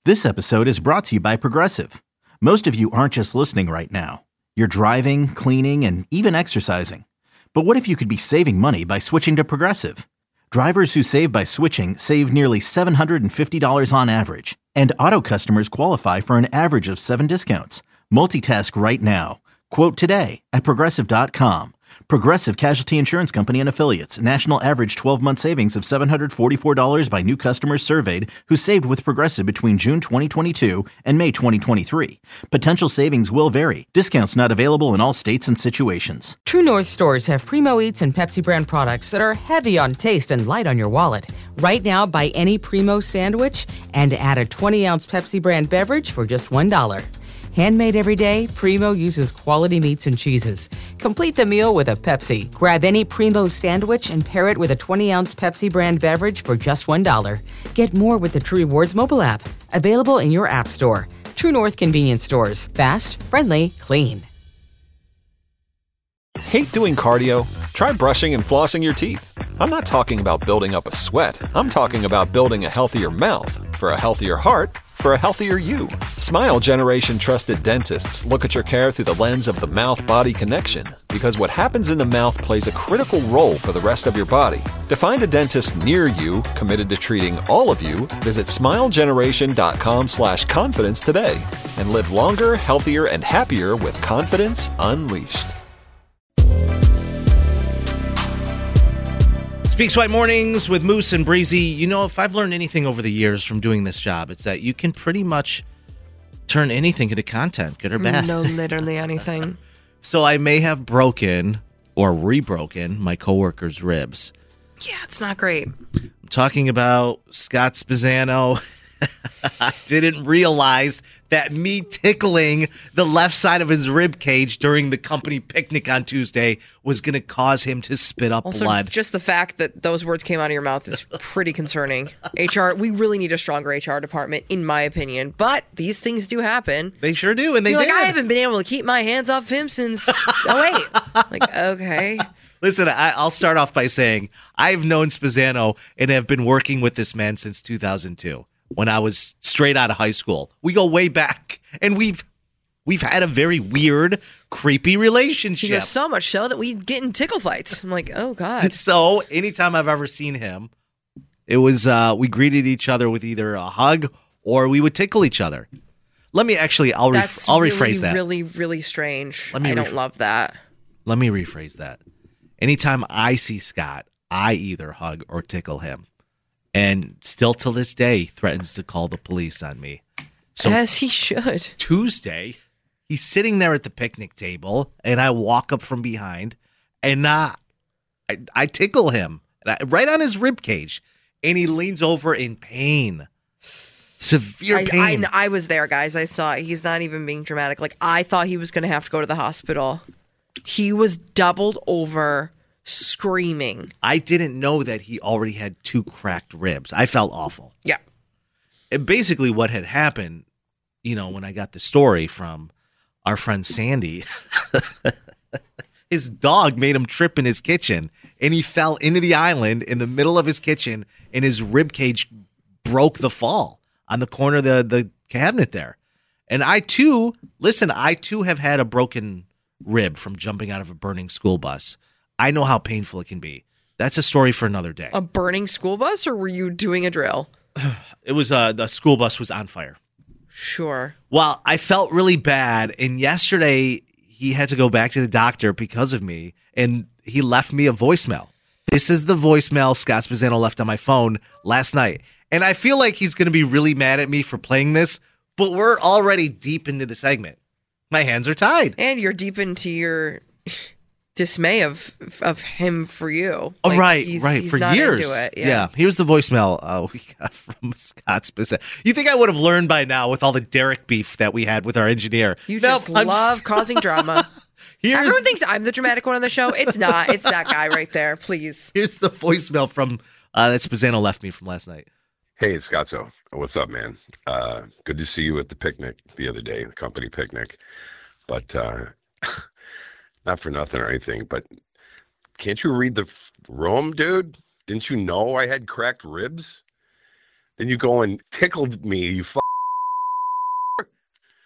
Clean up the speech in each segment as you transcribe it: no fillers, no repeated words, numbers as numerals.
This episode is brought to you by Progressive. Most of you aren't just listening right now. You're driving, cleaning, and even exercising. But what if you could be saving money by switching to Progressive? Drivers who save by switching save nearly $750 on average. And auto customers qualify for an average of 7 discounts. Multitask right now. Quote today at Progressive.com. Progressive Casualty Insurance Company and Affiliates. National average 12-month savings of $744 by new customers surveyed who saved with Progressive between June 2022 and May 2023. Potential savings will vary. Discounts not available in all states and situations. True North stores have Primo Eats and Pepsi brand products that are heavy on taste and light on your wallet. Right now, buy any Primo sandwich and add a 20-ounce Pepsi brand beverage for just $1. Handmade every day, Primo uses quality meats and cheeses. Complete the meal with a Pepsi. Grab any Primo sandwich and pair it with a 20-ounce Pepsi brand beverage for just $1. Get more with the True Rewards mobile app. Available in your app store. True North convenience stores. Fast, friendly, clean. Hate doing cardio? Try brushing and flossing your teeth. I'm not talking about building up a sweat. I'm talking about building a healthier mouth for a healthier heart for a healthier you. Smile Generation trusted dentists look at your care through the lens of the mouth-body connection, because what happens in the mouth plays a critical role for the rest of your body. To find a dentist near you committed to treating all of you, visit smilegeneration.com/confidence today and live longer, healthier, and happier with confidence unleashed. Speak Swipe Mornings with Moose and Breezy. You know, if I've learned anything over the years from doing this job, it's that you can pretty much turn anything into content, good or bad. No, literally anything. So I may have broken or rebroken my coworker's ribs. Yeah, it's not great. I'm talking about Scott Spizzano. I didn't realize that me tickling the left side of his rib cage during the company picnic on Tuesday was going to cause him to spit up Also, blood. just the fact that those words came out of your mouth is pretty concerning. HR, we really need a stronger HR department, in my opinion. But these things do happen. They sure do, and they You're did. like, I haven't been able to keep my hands off him since 08. Like, okay. Listen, I'll start off by saying I've known Spizzano and have been working with this man since 2002. When I was straight out of high school. We go way back, and we've had a very weird, creepy relationship. He goes so much so that we get in tickle fights. I'm like, oh, God. So anytime I've ever seen him, it was we greeted each other with either a hug or we would tickle each other. Let me actually, I'll rephrase that. Really, really strange. I don't love that. Let me rephrase that. Anytime I see Scott, I either hug or tickle him. And still to this day, threatens to call the police on me. So as he should. Tuesday, he's sitting there at the picnic table, and I walk up from behind, and I tickle him right on his rib cage, and he leans over in pain, severe pain. I was there, guys. I saw it. He's not even being dramatic. Like, I thought he was going to have to go to the hospital. He was doubled over, screaming. I didn't know that he already had 2 cracked ribs. I felt awful. Yeah. And basically what had happened, you know, when I got the story from our friend Sandy, his dog made him trip in his kitchen, and he fell into the island in the middle of his kitchen, and his rib cage broke the fall on the corner of the cabinet there. And I too have had a broken rib from jumping out of a burning school bus. I know how painful it can be. That's a story for another day. A burning school bus, or were you doing a drill? It was the school bus was on fire. Sure. Well, I felt really bad, and yesterday he had to go back to the doctor because of me, and he left me a voicemail. This is the voicemail Scott Spizzano left on my phone last night, and I feel like he's going to be really mad at me for playing this, but we're already deep into the segment. My hands are tied. And you're deep into your dismay of him for you. Oh, like, right. He's For not years. into it. Yeah. Here's the voicemail we got from Scott Spizzano. You think I would have learned by now with all the Derek beef that we had with our engineer? You just love causing drama. Everyone thinks I'm the dramatic one on the show. It's not. It's that guy right there. Please. Here's the voicemail from that Spizzano left me from last night. Hey, it's Scotzo. What's up, man? Good to see you at the picnic the other day, the company picnic. But not for nothing or anything, but can't you read the room, dude? Didn't you know I had cracked ribs? Then you go and tickled me, you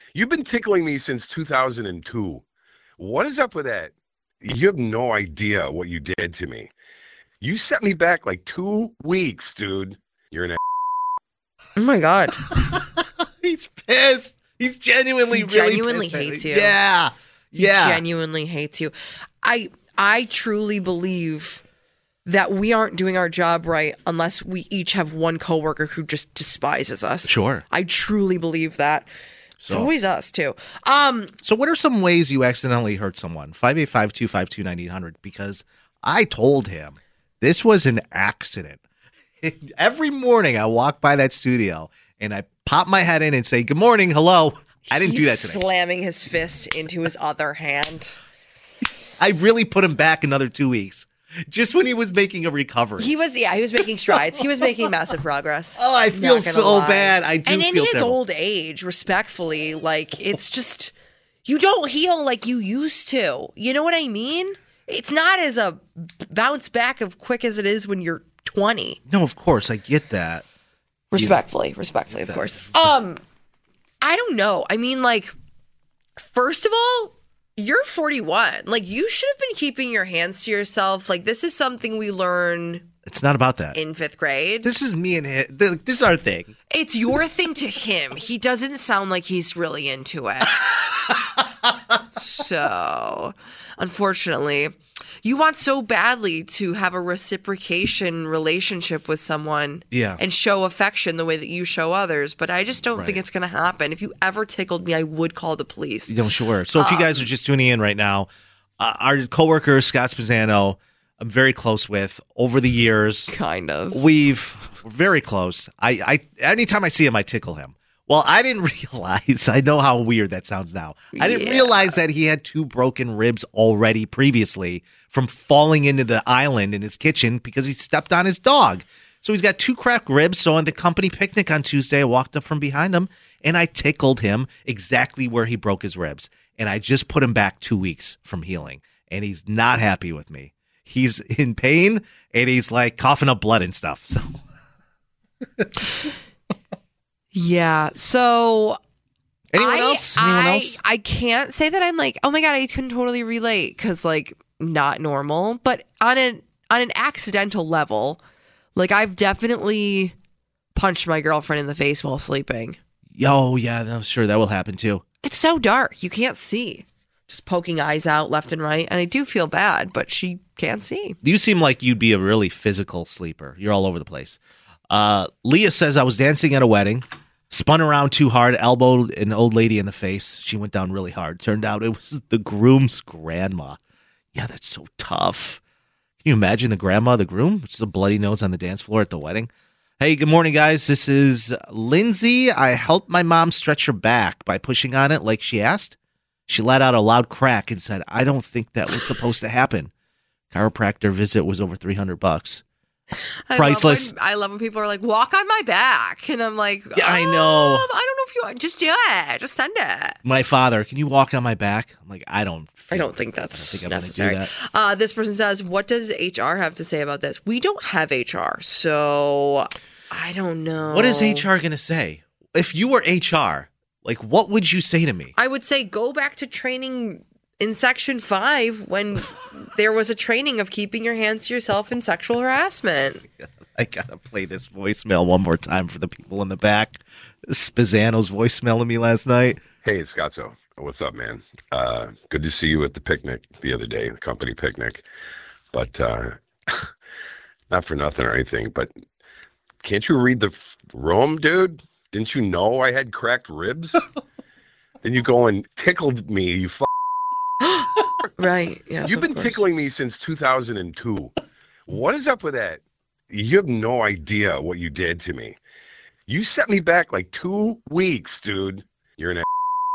You've been tickling me since 2002. What is up with that? You have no idea what you did to me. You set me back like 2 weeks, dude. You're an Oh my God. He's pissed. He's genuinely Genuinely really hates pissed. you. Yeah. Yeah. He genuinely hates you. I truly believe that we aren't doing our job right unless we each have one coworker who just despises us. Sure. I truly believe that. It's So- always us too. So what are some ways you accidentally hurt someone? 585-252-9800, because I told him this was an accident. Every morning I walk by that studio and I pop my head in and say, good morning, hello. I didn't do that today. Slamming his fist into his other hand. I really put him back another 2 weeks. Just when he was making a recovery. He was making strides. He was making massive progress. Oh, I feel Not gonna so lie. bad. I do And in feel his terrible. old age, respectfully, like it's just you don't heal like you used to. You know what I mean? It's not as a bounce back of quick as it is when you're 20. No, of course, I get that. Respectfully, of course. I don't know. I mean, like, first of all, you're 41. Like, you should have been keeping your hands to yourself. Like, this is something we learn It's not about that. in 5th grade. This is me and him. This is our thing. It's your thing to him. He doesn't sound like he's really into it. So, unfortunately, you want so badly to have a reciprocation relationship with someone and show affection the way that you show others, but I just don't think it's going to happen. If you ever tickled me, I would call the police. No, sure. So if you guys are just tuning in right now, our coworker, Scott Spazzano, I'm very close with over the years. Kind of. We're very close. I anytime I see him, I tickle him. Well, I didn't realize, I know how weird that sounds now. I didn't realize that he had 2 broken ribs already previously from falling into the island in his kitchen because he stepped on his dog. So he's got 2 cracked ribs. So on the company picnic on Tuesday, I walked up from behind him and I tickled him exactly where he broke his ribs. And I just put him back 2 weeks from healing. And he's not happy with me. He's in pain and he's like coughing up blood and stuff. So Yeah. So anyone else? I can't say that I'm like, oh my God, I can totally relate because like not normal, but on an accidental level, like I've definitely punched my girlfriend in the face while sleeping. Oh, yeah, I'm sure that will happen too. It's so dark. You can't see. Just poking eyes out left and right. And I do feel bad, but she can't see. You seem like you'd be a really physical sleeper. You're all over the place. Leah says, I was dancing at a wedding, spun around too hard, elbowed an old lady in the face. She went down really hard. Turned out it was the groom's grandma. Yeah, that's so tough. Can you imagine the grandma of the groom? Just a bloody nose on the dance floor at the wedding. Hey, good morning, guys. This is Lindsay. I helped my mom stretch her back by pushing on it like she asked. She let out a loud crack and said, I don't think that was supposed to happen. Chiropractor visit was over $300. Priceless. I love when people are like, walk on my back. And I'm like, Yeah, I know. I don't know if you just do it. Just send it. My father, can you walk on my back? I'm like, I don't I don't think that's I don't think I'm gonna do necessary. that. This person says, what does HR have to say about this? We don't have HR, so I don't know. What is HR going to say? If you were HR, like, what would you say to me? I would say go back to training in Section 5 when there was a training of keeping your hands to yourself in sexual harassment. I got to play this voicemail one more time for the people in the back. Spazzano's voicemailing me last night. Hey, it's Scotzo. What's up, man? Good to see you at the picnic the other day, the company picnic. But not for nothing or anything, but can't you read the room, dude? Didn't you know I had cracked ribs? Then you go and tickled me, you Right. Yes, You've of been course. tickling me since 2002. What is up with that? You have no idea what you did to me. You set me back like 2 weeks, dude. You're an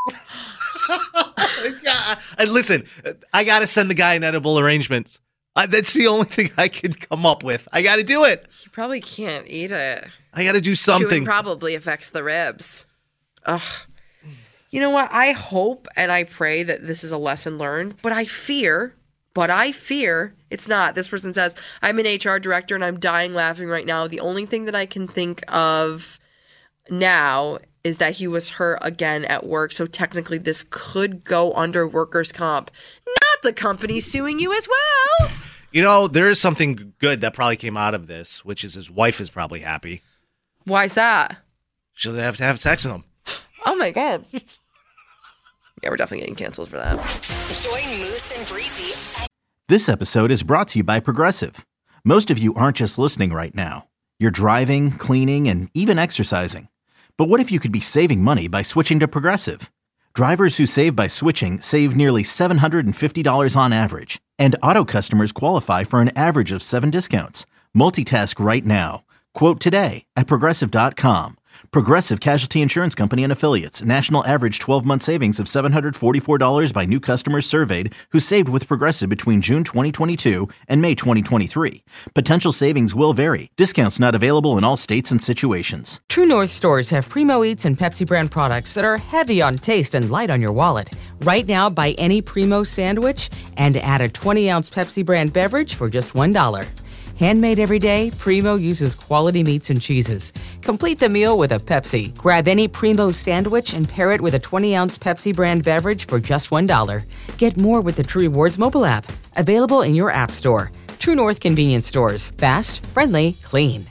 And listen, I got to send the guy an edible arrangements. That's the only thing I can come up with. I got to do it. You probably can't eat it. I got to do Chewing something. probably affects the ribs. Ugh. You know what? I hope and I pray that this is a lesson learned, but I fear it's not. This person says, I'm an HR director and I'm dying laughing right now. The only thing that I can think of now is that he was hurt again at work. So technically this could go under workers' comp. Not the company suing you as well. You know, there is something good that probably came out of this, which is his wife is probably happy. Why is that? She'll have to have sex with him. Oh my God. Yeah, we're definitely getting canceled for that. Join Moose and Breezy. This episode is brought to you by Progressive. Most of you aren't just listening right now. You're driving, cleaning, and even exercising. But what if you could be saving money by switching to Progressive? Drivers who save by switching save nearly $750 on average. And auto customers qualify for an average of 7 discounts. Multitask right now. Quote today at Progressive.com. Progressive Casualty Insurance Company and Affiliates. National average 12-month savings of $744 by new customers surveyed who saved with Progressive between June 2022 and May 2023. Potential savings will vary. Discounts not available in all states and situations. True North stores have Primo Eats and Pepsi brand products that are heavy on taste and light on your wallet. Right now, buy any Primo sandwich and add a 20-ounce Pepsi brand beverage for just $1. Handmade every day, Primo uses quality meats and cheeses. Complete the meal with a Pepsi. Grab any Primo sandwich and pair it with a 20-ounce Pepsi brand beverage for just $1. Get more with the True Rewards mobile app. Available in your app store. True North convenience stores. Fast, friendly, clean.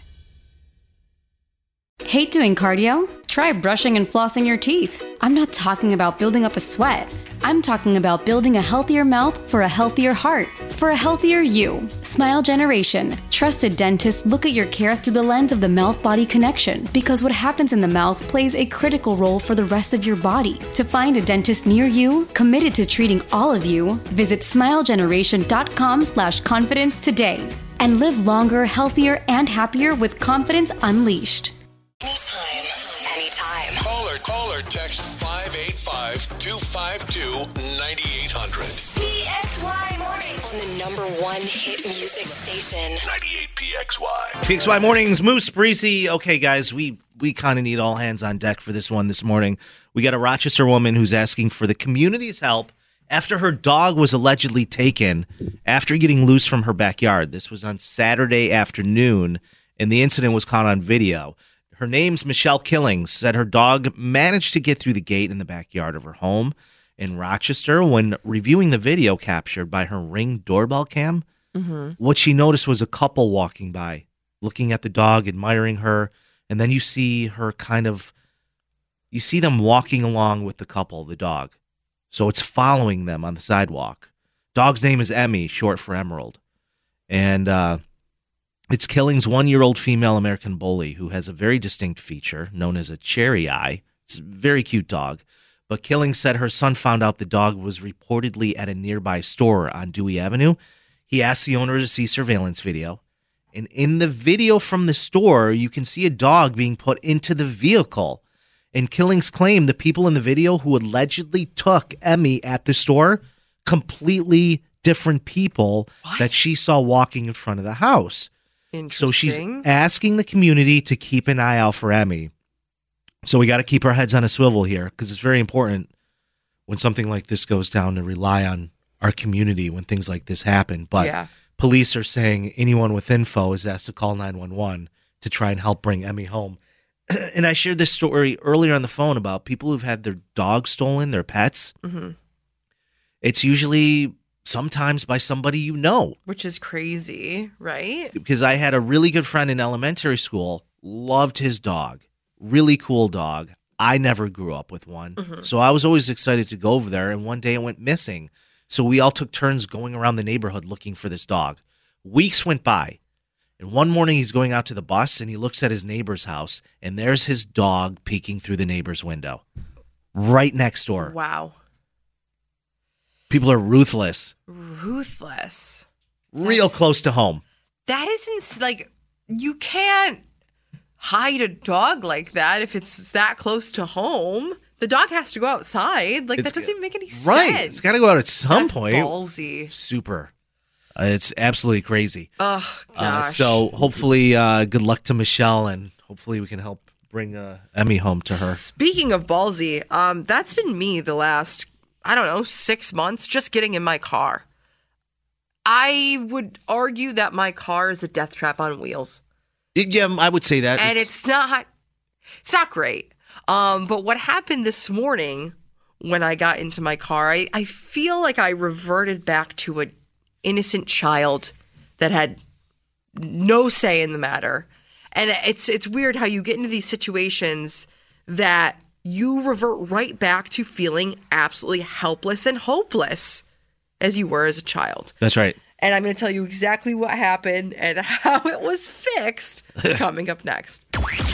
Hate doing cardio? Try brushing and flossing your teeth. I'm not talking about building up a sweat. I'm talking about building a healthier mouth for a healthier heart, for a healthier you. Smile Generation. Trusted dentists look at your care through the lens of the mouth-body connection because what happens in the mouth plays a critical role for the rest of your body. To find a dentist near you, committed to treating all of you, visit smilegeneration.com/confidence today and live longer, healthier, and happier with confidence unleashed. Anytime. Call or text 585-252-9800. PXY Mornings. On the #1 hit music station. 98 PXY. PXY Mornings, Moose, Breezy. Okay, guys, we kind of need all hands on deck for this one this morning. We got a Rochester woman who's asking for the community's help after her dog was allegedly taken after getting loose from her backyard. This was on Saturday afternoon, and the incident was caught on video. Her name's Michelle Killings, said her dog managed to get through the gate in the backyard of her home in Rochester. When reviewing the video captured by her Ring doorbell cam, what she noticed was a couple walking by, looking at the dog, admiring her, and then you see them walking along with the couple, the dog. So it's following them on the sidewalk. Dog's name is Emmy, short for Emerald. And it's Killings' 1-year-old female American bully who has a very distinct feature known as a cherry eye. It's a very cute dog. But Killings said her son found out the dog was reportedly at a nearby store on Dewey Avenue. He asked the owner to see surveillance video. And in the video from the store, you can see a dog being put into the vehicle. And Killings claimed the people in the video who allegedly took Emmy at the store, completely different people that she saw walking in front of the house. So she's asking the community to keep an eye out for Emmy. So we got to keep our heads on a swivel here because it's very important when something like this goes down to rely on our community when things like this happen. But police are saying anyone with info is asked to call 911 to try and help bring Emmy home. And I shared this story earlier on the phone about people who've had their dogs stolen, their pets. Mm-hmm. It's usually sometimes by somebody you know. Which is crazy, right? Because I had a really good friend in elementary school, loved his dog, really cool dog. I never grew up with one. Mm-hmm. So I was always excited to go over there, and one day it went missing. So we all took turns going around the neighborhood looking for this dog. Weeks went by, and one morning he's going out to the bus, and he looks at his neighbor's house, and there's his dog peeking through the neighbor's window right next door. Wow. People are ruthless. Ruthless. Real close to home. That isn't, like, you can't hide a dog like that if it's that close to home. The dog has to go outside. Like, that doesn't even make any sense. Right. It's got to go out at some point. Ballsy. Super. It's absolutely crazy. Oh, gosh. So hopefully, good luck to Michelle, and hopefully we can help bring Emmy home to her. Speaking of ballsy, that's been me the last, 6 months, just getting in my car. I would argue that my car is a death trap on wheels. Yeah, I would say that. And it's not great. But what happened this morning when I got into my car, I feel like I reverted back to an innocent child that had no say in the matter. And it's weird how you get into these situations that you revert right back to feeling absolutely helpless and hopeless as you were as a child. That's right. And I'm going to tell you exactly what happened and how it was fixed coming up next.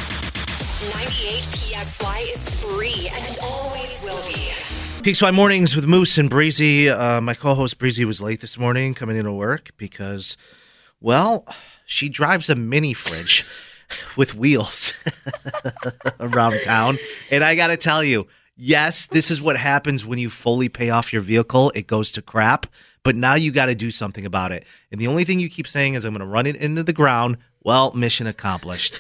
98PXY is free and it always will be. PXY Mornings with Moose and Breezy. My co-host Breezy was late this morning coming into work because, well, she drives a mini fridge with wheels around town. And I got to tell you, yes, this is what happens when you fully pay off your vehicle. It goes to crap. But now you got to do something about it. And the only thing you keep saying is, I'm going to run it into the ground. Well, mission accomplished.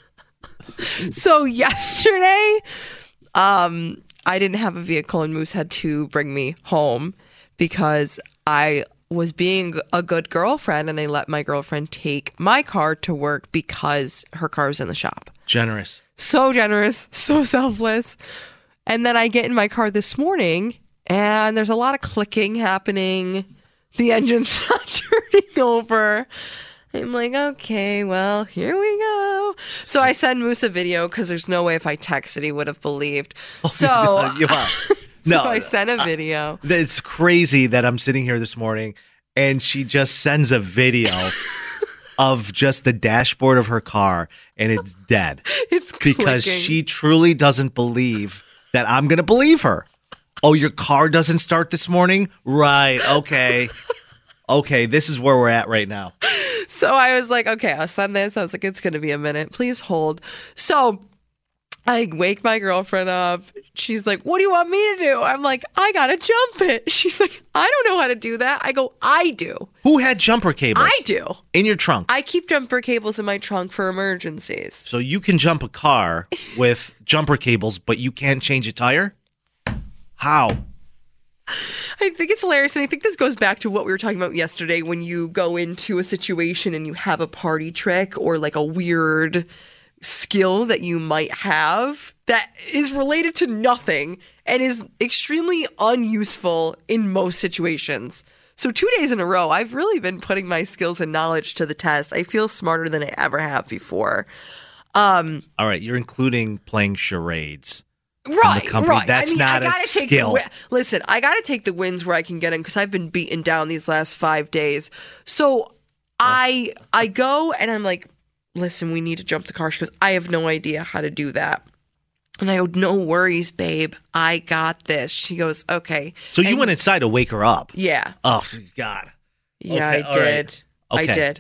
So yesterday, I didn't have a vehicle and Moose had to bring me home because I was being a good girlfriend and I let my girlfriend take my car to work because her car was in the shop. Generous. So generous, so selfless. And then I get in my car this morning and there's a lot of clicking happening. The engine's not turning over. I'm like, okay, well, here we go. So I send Moose a video because there's no way if I texted he would have believed. So I sent a video. It's crazy that I'm sitting here this morning and she just sends a video of just the dashboard of her car and it's dead. It's because clicking. She truly doesn't believe that I'm going to believe her. Oh, your car doesn't start this morning? Right. Okay. Okay. This is where we're at right now. So I was like, okay, I'll send this. I was like, it's going to be a minute. Please hold. So I wake my girlfriend up. She's like, what do you want me to do? I'm like, I got to jump it. She's like, I don't know how to do that. I go, I do. Who had jumper cables? I do. In your trunk? I keep jumper cables in my trunk for emergencies. So you can jump a car with jumper cables, but you can't change a tire? How? I think it's hilarious, and I think this goes back to what we were talking about yesterday when you go into a situation and you have a party trick or like a weird skill that you might have that is related to nothing and is extremely unuseful in most situations. So 2 days in a row, I've really been putting my skills and knowledge to the test. I feel smarter than I ever have before. All right, you're including playing charades. Right. That's not a skill. Listen, I got to take the wins where I can get them because I've been beaten down these last 5 days. So I go and I'm like, listen, we need to jump the car. She goes, I have no idea how to do that. And I go, no worries, babe. I got this. She goes, okay. So you went inside to wake her up? Yeah. Oh, God. Yeah, okay, I did. Right. Okay. I did.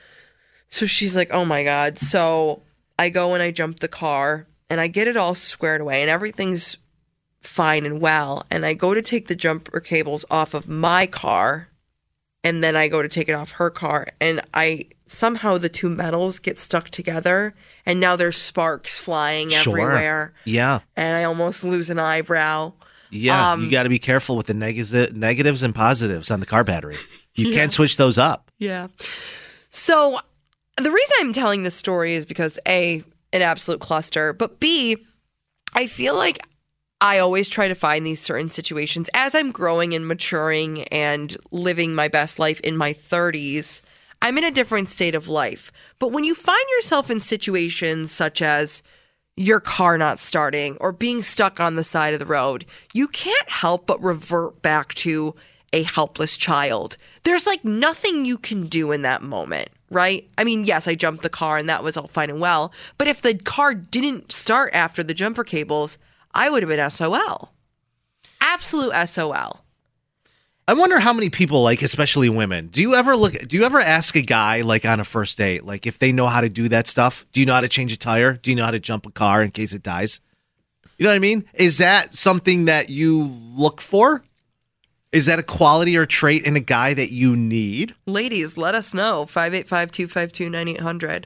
So she's like, oh, my God. So I go and I jump the car. And I get it all squared away and everything's fine and well. And I go to take the jumper cables off of my car and then I go to take it off her car. And somehow the two metals get stuck together and now there's sparks flying everywhere. Yeah. And I almost lose an eyebrow. Yeah. You got to be careful with the negatives and positives on the car battery. You can't switch those up. Yeah. So the reason I'm telling this story is because A, an absolute cluster, but B, I feel like I always try to find these certain situations as I'm growing and maturing and living my best life in my 30s. I'm in a different state of life. But when you find yourself in situations such as your car not starting or being stuck on the side of the road, you can't help but revert back to a helpless child. There's like nothing you can do in that moment. Right? I mean, yes, I jumped the car and that was all fine and well. But if the car didn't start after the jumper cables, I would have been SOL. Absolute SOL. I wonder how many people, like, especially women, do you ever ask a guy, like, on a first date, like, if they know how to do that stuff? Do you know how to change a tire? Do you know how to jump a car in case it dies? You know what I mean? Is that something that you look for? Is that a quality or trait in a guy that you need? Ladies, let us know. 585-252-9800.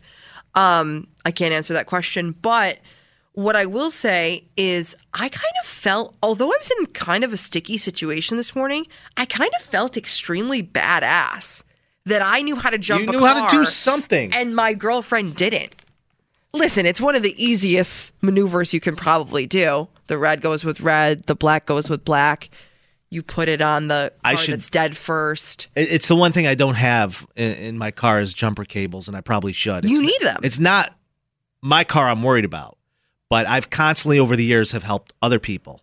I can't answer that question, but what I will say is I kind of felt, although I was in kind of a sticky situation this morning, I kind of felt extremely badass that I knew how to jump a car. You knew how to do something. And my girlfriend didn't. Listen, it's one of the easiest maneuvers you can probably do. The red goes with red. The black goes with black. You put it on the car that's dead first. It's the one thing I don't have in my car is jumper cables, and I probably should. You need them. It's not my car I'm worried about, but I've constantly over the years have helped other people.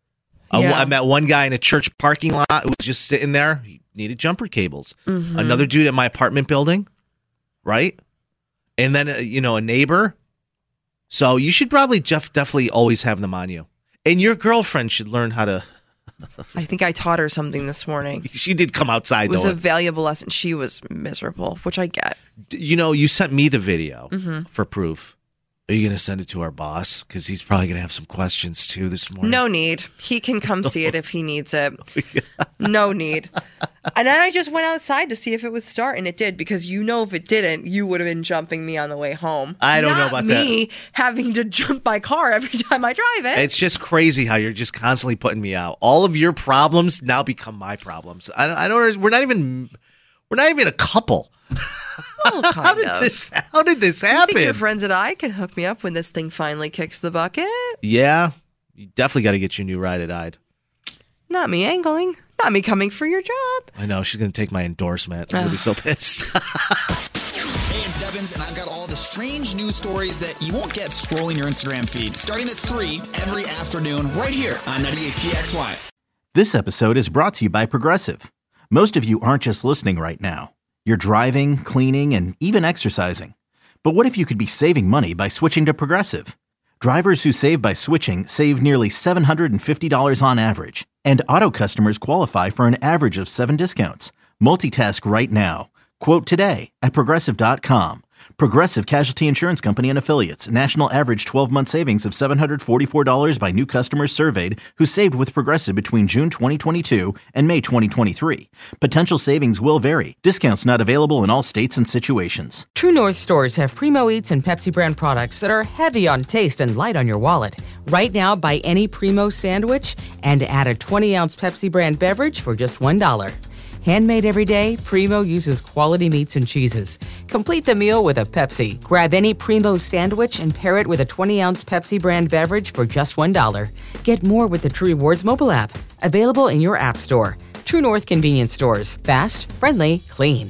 I met one guy in a church parking lot who was just sitting there. He needed jumper cables. Mm-hmm. Another dude at my apartment building, right? And then, a neighbor. So you should probably definitely always have them on you. And your girlfriend should learn how to. I think I taught her something this morning. She did come outside, though. It was a valuable lesson. She was miserable, which I get. You sent me the video for proof. Are you going to send it to our boss? Because he's probably going to have some questions, too, this morning. No need. He can come see it if he needs it. No need. And then I just went outside to see if it would start, and it did, because if it didn't, you would have been jumping me on the way home. I don't know about that. Not me having to jump my car every time I drive it. It's just crazy how you're just constantly putting me out. All of your problems now become my problems. I don't. We're not even a couple. Well, how did this happen? You think your friends and I can hook me up when this thing finally kicks the bucket? Yeah. You definitely got to get your new ride at Ide. Not me angling. Not me coming for your job. I know. She's going to take my endorsement. I'm going to be so pissed. Hey, it's Devins, and I've got all the strange news stories that you won't get scrolling your Instagram feed. Starting at 3 every afternoon right here on 98PXY. This episode is brought to you by Progressive. Most of you aren't just listening right now. You're driving, cleaning, and even exercising. But what if you could be saving money by switching to Progressive? Drivers who save by switching save nearly $750 on average. And auto customers qualify for an average of 7 discounts. Multitask right now. Quote today at Progressive.com. Progressive Casualty Insurance Company and Affiliates. National average 12-month savings of $744 by new customers surveyed who saved with Progressive between June 2022 and May 2023. Potential savings will vary. Discounts not available in all states and situations. True North stores have Primo Eats and Pepsi brand products that are heavy on taste and light on your wallet. Right now, buy any Primo sandwich and add a 20-ounce Pepsi brand beverage for just $1. Handmade every day, Primo uses quality meats and cheeses. Complete the meal with a Pepsi. Grab any Primo sandwich and pair it with a 20-ounce Pepsi brand beverage for just $1. Get more with the True Rewards mobile app. Available in your app store. True North convenience stores. Fast, friendly, clean.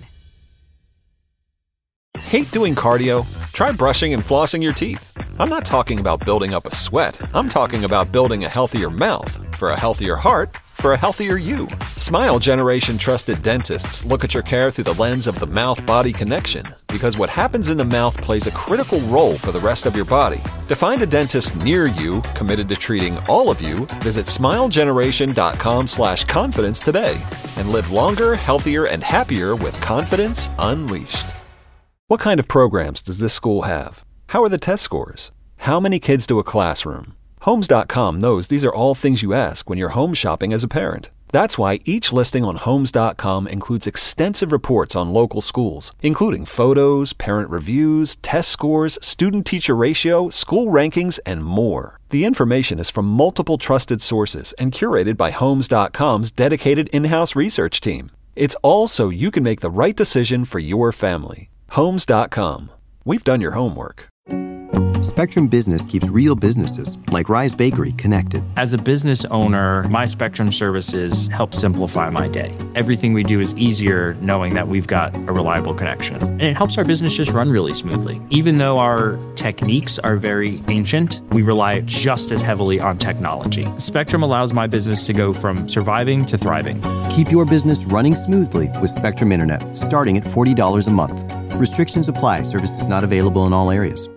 Hate doing cardio? Try brushing and flossing your teeth. I'm not talking about building up a sweat. I'm talking about building a healthier mouth for a healthier heart for a healthier you. Smile Generation trusted dentists look at your care through the lens of the mouth-body connection, because what happens in the mouth plays a critical role for the rest of your body. To find a dentist near you committed to treating all of you, visit smilegeneration.com/confidence today and live longer, healthier, and happier with confidence unleashed. What kind of programs does this school have? How are the test scores? How many kids do a classroom? Homes.com knows these are all things you ask when you're home shopping as a parent. That's why each listing on Homes.com includes extensive reports on local schools, including photos, parent reviews, test scores, student-teacher ratio, school rankings, and more. The information is from multiple trusted sources and curated by Homes.com's dedicated in-house research team. It's all so you can make the right decision for your family. Homes.com. We've done your homework. Spectrum Business keeps real businesses, like Rise Bakery, connected. As a business owner, my Spectrum services help simplify my day. Everything we do is easier knowing that we've got a reliable connection. And it helps our business just run really smoothly. Even though our techniques are very ancient, we rely just as heavily on technology. Spectrum allows my business to go from surviving to thriving. Keep your business running smoothly with Spectrum Internet, starting at $40 a month. Restrictions apply. Services not available in all areas.